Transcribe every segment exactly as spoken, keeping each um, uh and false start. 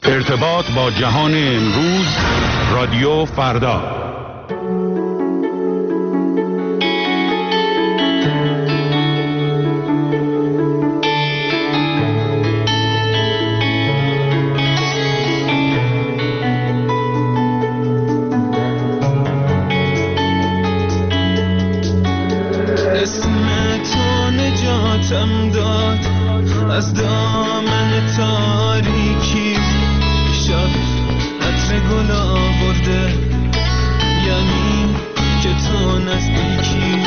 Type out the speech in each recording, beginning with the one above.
ارتباط با جهان امروز، رادیو فردا. از دامن تاریکی شب عطر گل آورده، یعنی که تو نزدیکی.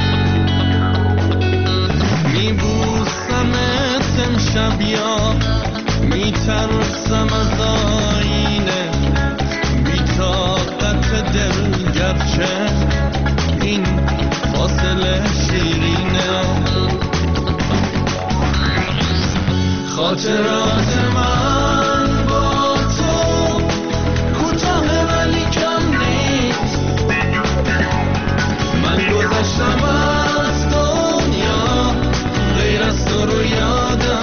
میبوسمت امشب یا میترسم از آینه، بی‌طاقت دل گرچه این فاصله شیرینه. خاطرات من با تو کوتاه ولی کم نیست، من گذشتم از دنیا غیر از تو رو یادم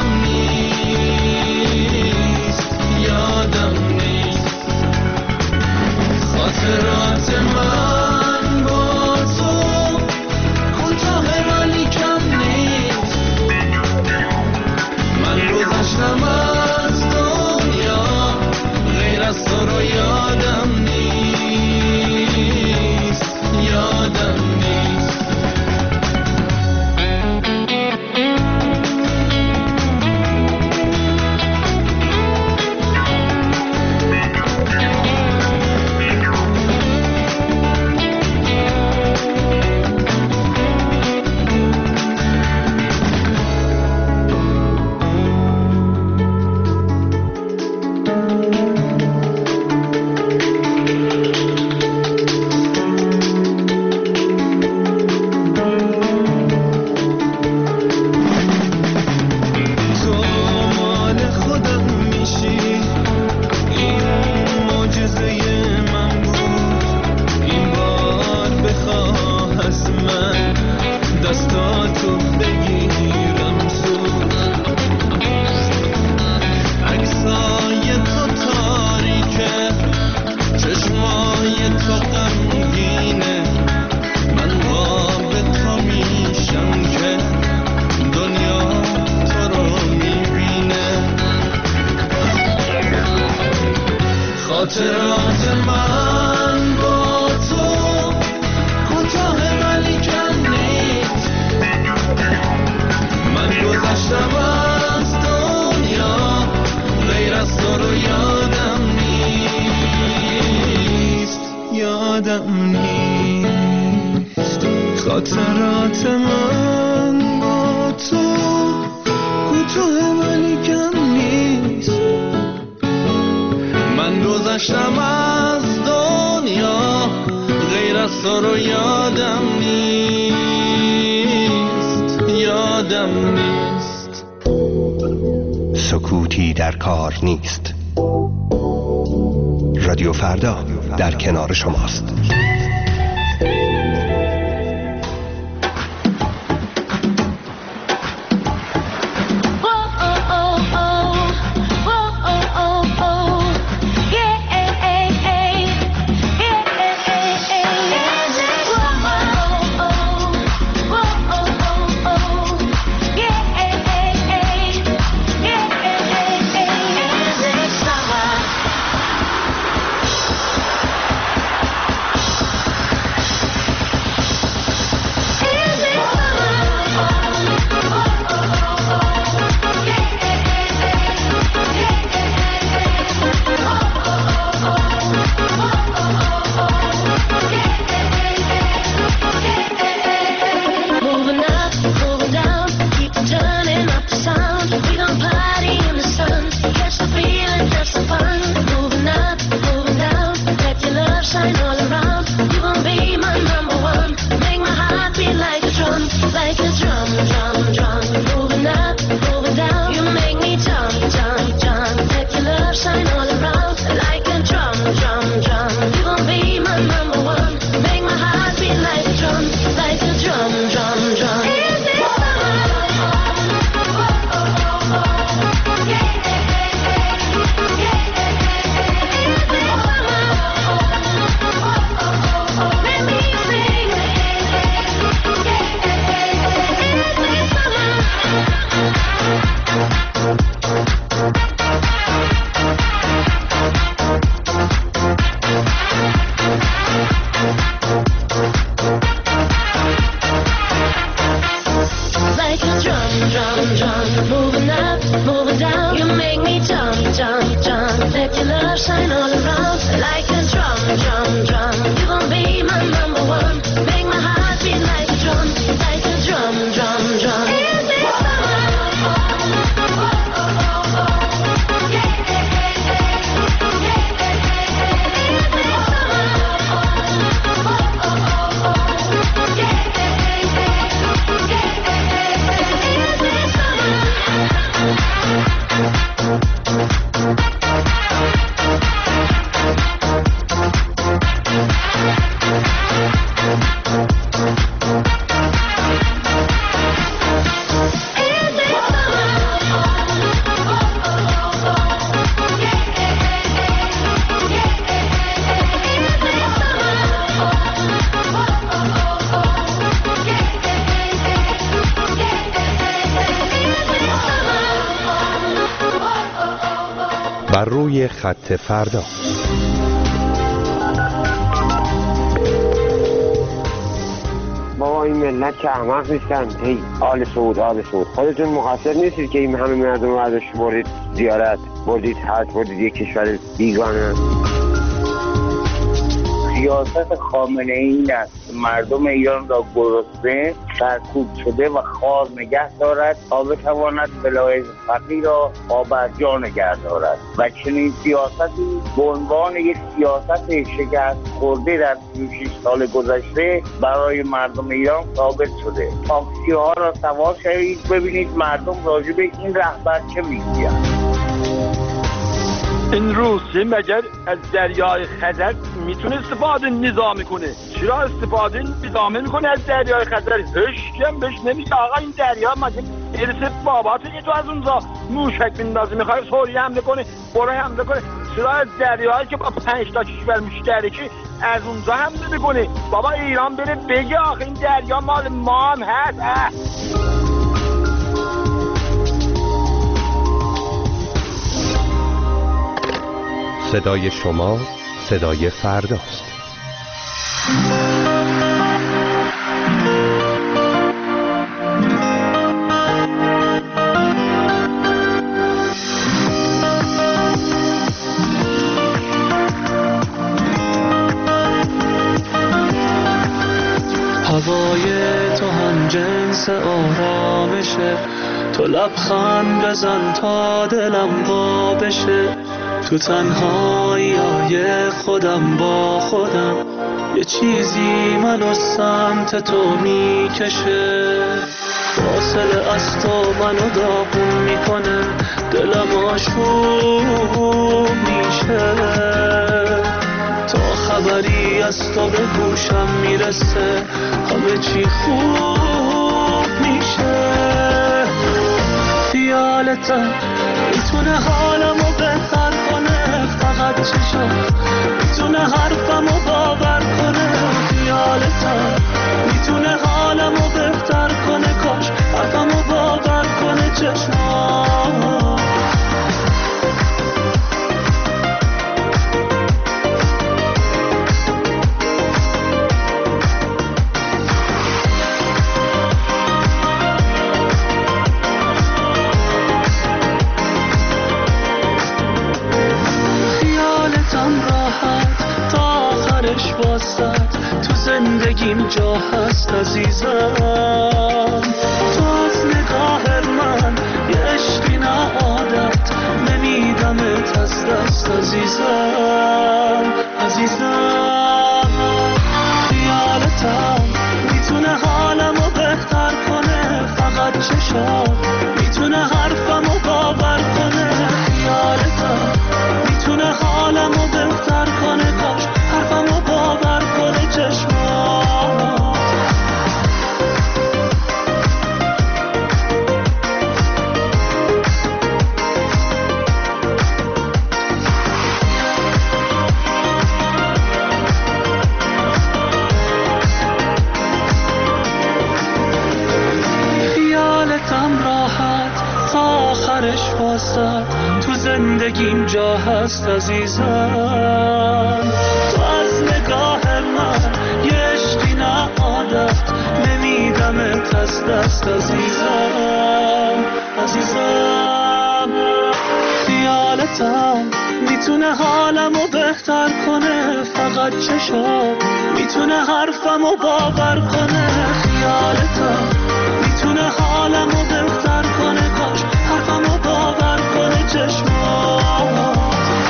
نیست، یادم نیست. خاطرات من با تو کوتاه ولی کم نیست، من گذشتم از دنیا غیر از تو رو یادم نیست، یادم نیست. خاطرات من با تو کوتاه ولی کم نیست، من گذشتم از دنیا غیر از تو رو یادم نیست، یادم نیست. خاطرات من با تو کوتاه ولی کم نیست، من گذشتم از دنیا غیر از تو رو یادم نیست، یادم نیست. سکوتی در کار نیست. رادیو فردا در کنار شماست. me jump, jump, jump. Let your love shine all around like a drum, drum, drum. You gon' be my number one. Make my heart beat like a drum, like a drum, drum, drum. Is this summer? بر روی خط فردا. بابا این ملت که احمق نیستن. هی آل سعود آل سعود خودتون مقصر نیستید که این همه مردم رو ازش برید زیارت، بردید حج، بردید یک کشور بیگانه. سیاست خامنه ای این است مردم ایران را گرسنه، سرکوب شده و خوار نگه دارد تا بتواند بلای فقیر را پابرجا نگه دارد و چنین سیاستی به عنوان یک سیاست شکست خورده در سی و شش سال گذشته برای مردم ایران ثابت شده. تاکسی ها را سوار شوید ببینید مردم راجع به این رهبر چه میگویند. این روسیه مگر از دریای خزر میتونه استفاده نظامی کنه؟ چرا استفاده نظامی میکنه از دریای خزر؟ هیچ کم بهش نمیگه آقا این دریا مگه ارث باباته که تو از اونجا موشک میندازی میخوای سوریه حمله کنه، برای حمله کنه؟ چرا از دریایی که با پنج تا کشور مشترکه از اونجا حمله میکنه؟ بابا ایران بره بگه آخه این دریا مال ما هم هست. اه. صدای شما صدای فرداست. هوای تو هم جنس آرامشه، تو لبخند بزن تا دلم وا بشه. تو تنهایی خودم با خودم یه چیزی منو سمت تو میکشه. فاصله از تو منو داغون میکنه، دلم آشوب میشه. تا خبری از تو به گوشم میرسه همه چی خوب میشه. خیالتم میتونه حالمو بهتر کنه، فقط چشم میتونه حرفمو باور کنه. خیالتم میتونه حالمو بهتر کنه، کاش حرفمو باور کنه چشمام. تو زندگیم جا هست عزیزم. تو از نگاه من یه عشقی نه عادت، نمیدمت از دست عزیزم عزیزم. خیالتم میتونه حالمو بهتر کنه، فقط چشم میتونه حرفمو باور کنه. خیالتم میتونه حالمو بهتر کنه، کاش حرفمو باور کنه چشمام. خیالتم راحت تا آخرش واسد، تو زندگیم جا هست عزیزم. تو از نگاه من یه عشقی نه عادت، نمیدمت از دست عزیزم عزیزم. خیالتم میتونه حالمو بهتر کنه، فقط چشم میتونه حرفمو باور کنه. خیالتم میتونه حالمو بهتر کنه، کاش حرفمو باور کنه چشمات.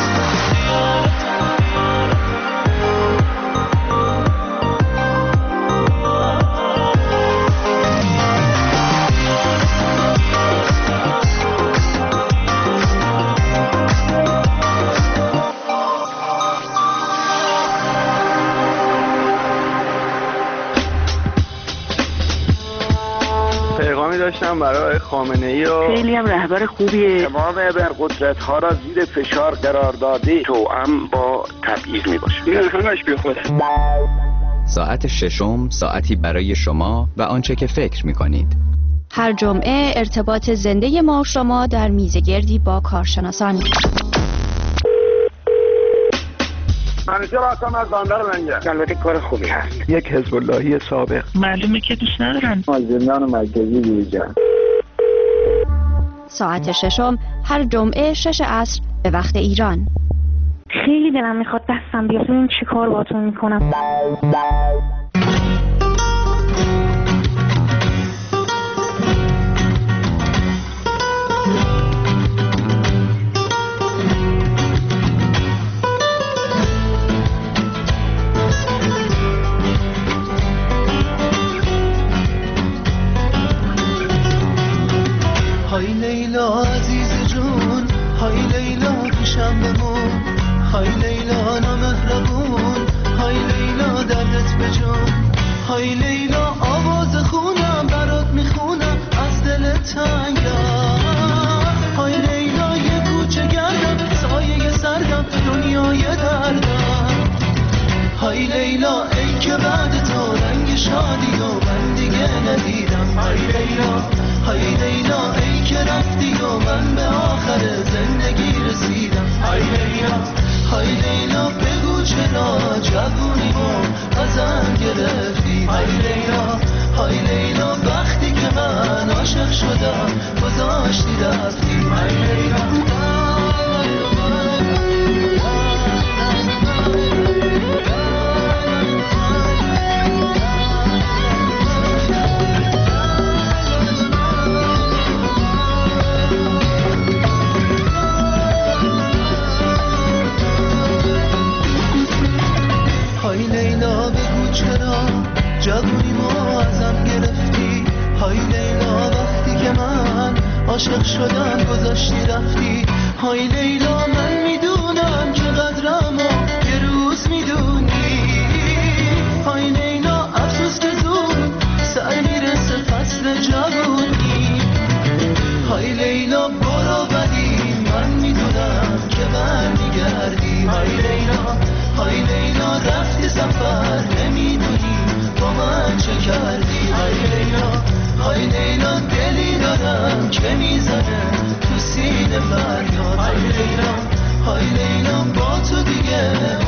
پیغامی داشتم برای خامنه‌ای و خیلی هم رهبر خوبیه. تمام ابرقدرت ها را زیر فشار قرار داده، توأم با تبعیض می باشه. این همش بی خوده. ساعت ششم ساعتی برای شما و آنچه که فکر می کنید. هر جمعه ارتباط زنده ما و شما در میزگردی با کارشناسان. منیجر آسام از باندر منگه. البته کار خوبی هست. یک حزب اللهی سابق. معلومه که دوست ندارن. از زندان مرکزی بیرون. ساعت ششم هر جمعه شش عصر به وقت ایران. خیلی دلم میخواد دستم بیاد، این چی کار باتون میکنم. های لیلا عزیز جون، های لیلا پیشم بمون، های لیلا نامهربون، های لیلا دردت بجون، های لیلا آواز خونم برات میخونم از دل تنگم، های لیلا یه کوچه گردم سایه سردم دنیای دردم، های لیلا ای که بعد تو رنگ شادی و من دیگه ندیدم، های لیلا های لیلا ای که رفتی و من به آخر زندگی رسیدم، های لیلا های لیلا بگو چرا جوونیمو ازم گرفتی، های لیلا های لیلا وقتی که من عاشق شدم گذاشتی رفتی، های لیلا. جوونیمو ازم گرفتی، های لیلا وقتی که من عاشق شدم گذاشتی رفتی، های لیلا من میدونم که قدرمو یه روز میدونی، های لیلا افسوس که زود سعی میرسه فصل جوونی، های لیلا برو ولی من میدونم که برمیگردی، های لیلا های لیلا رفتی سفر نمیدونی با من چه کردی، های لیلا های لیلا دلی دارم که میزنه تو سینه فریاد، های لیلا های لیلا با تو دیگه